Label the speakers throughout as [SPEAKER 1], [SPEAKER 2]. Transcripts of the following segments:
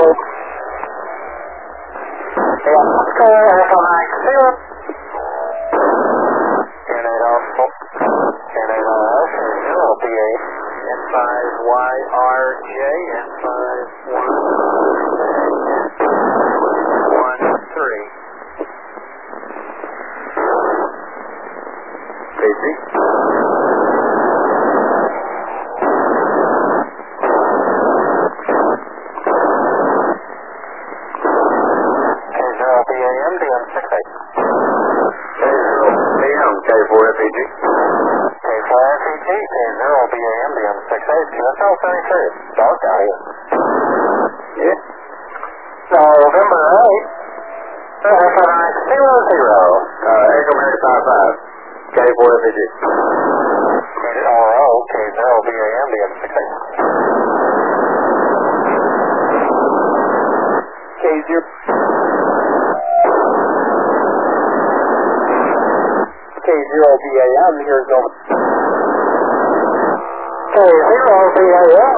[SPEAKER 1] Oscar, Echo Mike 0.
[SPEAKER 2] BA, N5YRJ, N513.
[SPEAKER 3] Casey.
[SPEAKER 2] BAM, DM68.
[SPEAKER 3] AM, K4FEG.
[SPEAKER 2] K4FEG, K0 BAM, DM68, QSL 73. Dark out here.
[SPEAKER 3] Yeah.
[SPEAKER 1] November 8. Echo Mike 00.
[SPEAKER 3] Echo Mary 55. K4FEG.
[SPEAKER 2] RO, K0 BAM, DM68.
[SPEAKER 1] K0. K0 BAM, here's over. K0 BAM.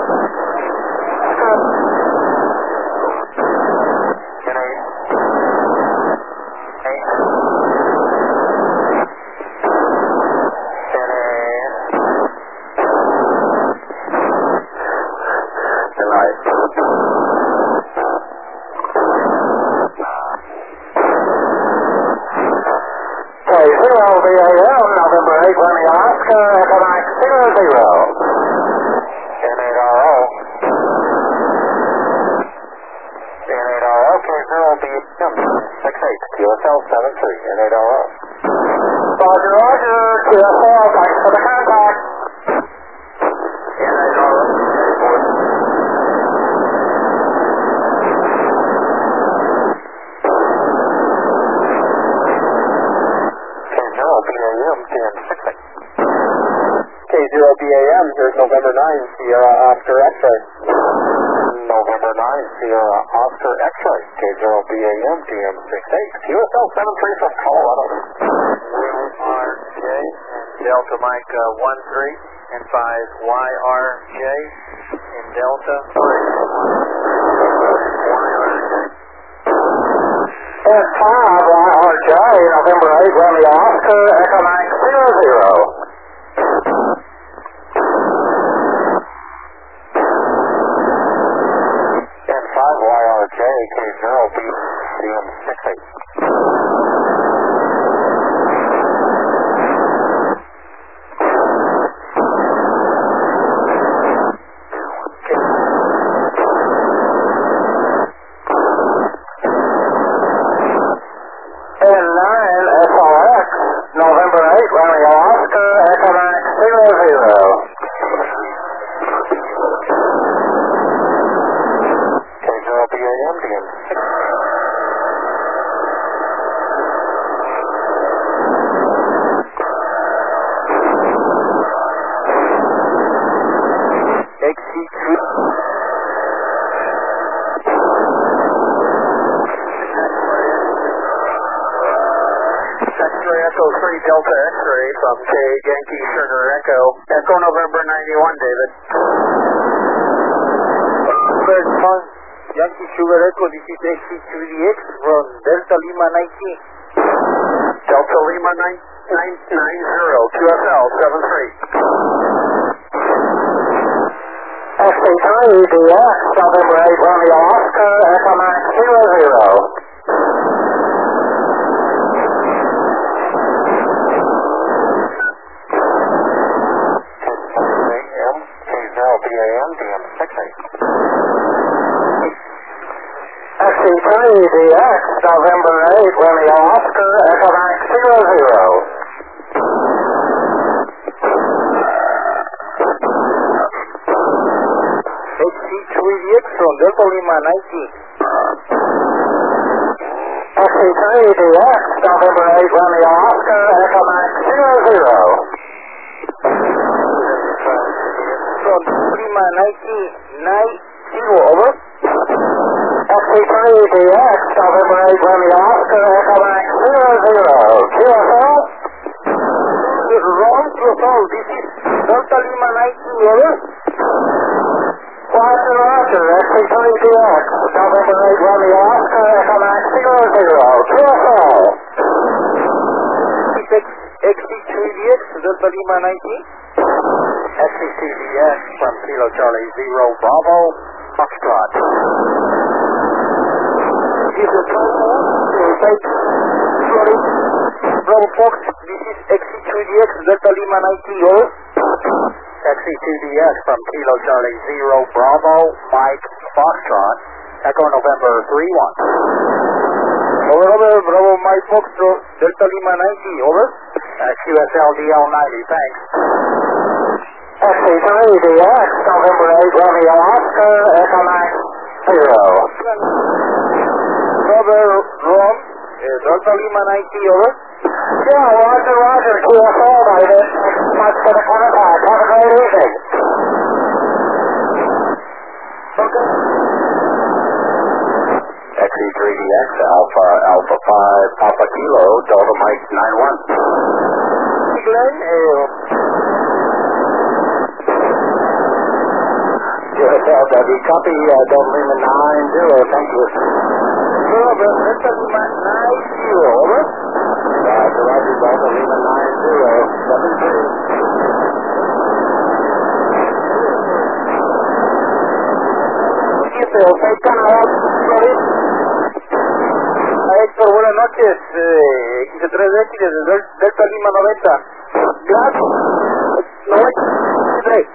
[SPEAKER 1] VAM, November 8, Romeo Oscar, Echo Mike 00.
[SPEAKER 2] N8RO. N8RO, K0 BAM, 68, QSL 73, N8RO.
[SPEAKER 1] Roger, Roger, QSL, thanks for the contact.
[SPEAKER 3] N8RO.
[SPEAKER 2] BAM, DM68.
[SPEAKER 1] K0 BAM, here's November 9, Sierra Oscar X-ray.
[SPEAKER 2] November 9, Sierra Oscar X-ray, K0 BAM, DM68, QSL 73 from Colorado. RJ, Delta Mike 13, and 5YRJ, in Delta 3.
[SPEAKER 1] N5YRJ, November 8, Romeo Oscar, Echo Mike 00.
[SPEAKER 2] N5YRJ, K0 BDM68.
[SPEAKER 1] N9SRX, November 8, Romeo Oscar, Echo Mike 00.
[SPEAKER 2] K0 BAM, DM68. Echo 3 Delta X-ray from K Yankee Sugar Echo. Echo November 91, David.
[SPEAKER 1] Third month, Yankee Sugar Echo, this is XC3DX from Delta Lima 19.
[SPEAKER 2] Delta Lima 990, QSL 73.
[SPEAKER 1] XC3DX, November 8, Romeo Oscar, Echo Mike 00.
[SPEAKER 2] BAM, DM68.
[SPEAKER 1] XC3DX, November 8, Romeo Oscar, Echo Mike 00. XC3DX from Delta Lima 19. XC3DX, November 8, Romeo Oscar, Echo Mike 00. From Lima 1990, over. XC3DX, November 8, Romeo Oscar, Echo Mike 00. QSL? Wrong QSL, this is Delta Lima 19, over. Roger, Roger, XC3DX,
[SPEAKER 2] November 8 Romeo Oscar, Echo Max 00, QSL.
[SPEAKER 1] XC2DX, Delta Lima 19.
[SPEAKER 2] XC2DX from Kilo Charlie 0 Bravo, Foxtrot.
[SPEAKER 1] This is Bravo Fox, this is XC2DX, Delta Lima 90, over.
[SPEAKER 2] XC2DX from Kilo Charlie 0 Bravo, Mike Foxtrot, Echo November 31.
[SPEAKER 1] Over, Bravo Mike Foxtrot, Delta Lima 90, over.
[SPEAKER 2] QSL DL90, thanks.
[SPEAKER 1] XC3DX, November 8 Romeo Oscar, Echo Max 0. Bravo Rom, Delta Lima 90, over.
[SPEAKER 2] Yeah, Roger, QSL, David. Much for the contact. Have a great evening.
[SPEAKER 1] Okay.
[SPEAKER 3] XC3DX, Alpha 5, Alpha Kilo, Delta Mike 91.
[SPEAKER 1] Glenn,
[SPEAKER 3] QSL, W, copy, Delta Lima 90, thank you.
[SPEAKER 1] Bravo, Delta Lima 90, over.
[SPEAKER 3] Roger, Delta Lima 90, 73.
[SPEAKER 1] Héctor, buenas noches. X3X desde Delta Lima 90. Gracias. 93.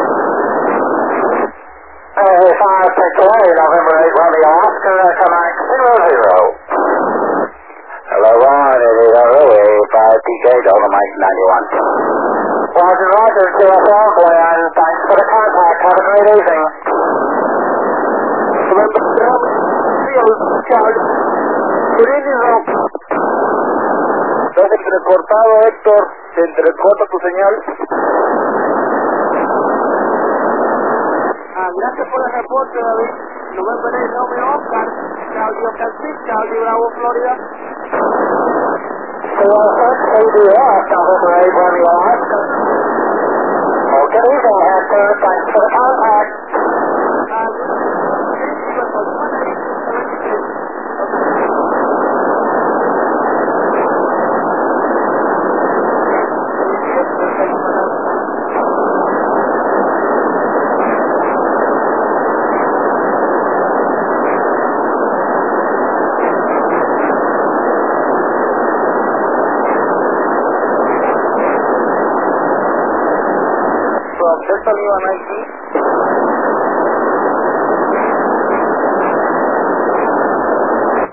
[SPEAKER 2] 5 takeaway, November 8 Romeo Oscar, Echo Max 00.
[SPEAKER 3] Hello, Ron, it is early, 5 PK, Delta Mike 91.
[SPEAKER 2] Roger, QSL, Glenn. Thanks for the contact. Have a great evening.
[SPEAKER 1] Good evening, Ron. Estás entrecortado, Héctor. Se entrecorta tu señal. Gracias por el reporte, David. November 8 Romeo Oscar, Claudio Castillo, Claudio Bravo, Florida.
[SPEAKER 2] ADS, November 8 Romeo Oscar. Oh, good evening, Hector. Thanks for the contact.
[SPEAKER 1] Delta Lima 90.